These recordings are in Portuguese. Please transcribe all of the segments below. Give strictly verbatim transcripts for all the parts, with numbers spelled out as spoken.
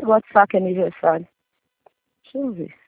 WhatsApp aniversário. Deixa eu ver.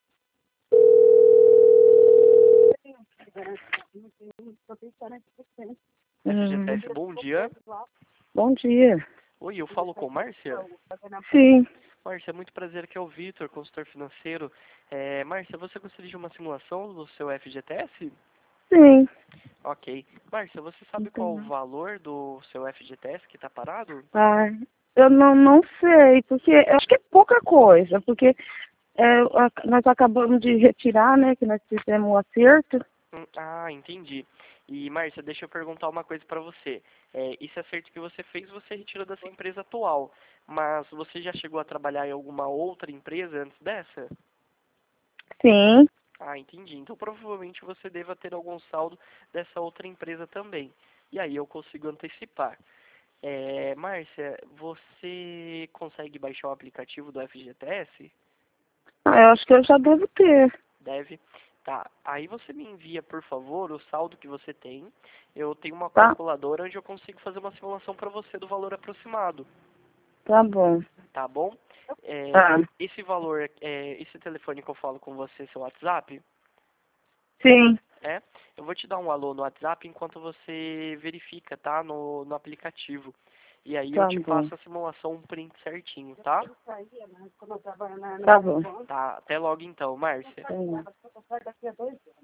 F G T S, bom dia. Bom dia. Oi, eu falo com Márcia? Sim. Márcia, muito prazer, aqui é o Vitor, consultor financeiro. É, Márcia, você gostaria de uma simulação do seu F G T S? Sim. Ok. Márcia, você sabe qual o valor do seu F G T S que está parado? Ah, eu não, não sei, porque eu acho que é pouca coisa, porque é, a- nós acabamos de retirar, né, que nós fizemos o acerto. Hum, Ah, entendi. E, Márcia, deixa eu perguntar uma coisa para você. É, esse acerto que você fez, você retirou dessa empresa atual, mas você já chegou a trabalhar em alguma outra empresa antes dessa? Sim. Ah, entendi. Então provavelmente você deva ter algum saldo dessa outra empresa também. E aí eu consigo antecipar. É, Márcia, você consegue baixar o aplicativo do F G T S? Ah, eu acho que eu já devo ter. Deve. Tá. Aí você me envia, por favor, o saldo que você tem. Eu tenho uma Tá? calculadora onde eu consigo fazer uma simulação para você do valor aproximado. Tá bom. Tá bom? É, Tá. esse valor, é, esse telefone que eu falo com você, seu WhatsApp, Sim. é? Eu vou te dar um alô no WhatsApp enquanto você verifica, tá? No, no aplicativo. E aí eu Tá te bom. passo a simulação, um print certinho, tá? Tá bom. Tá, até logo então, Márcia. Tá bom.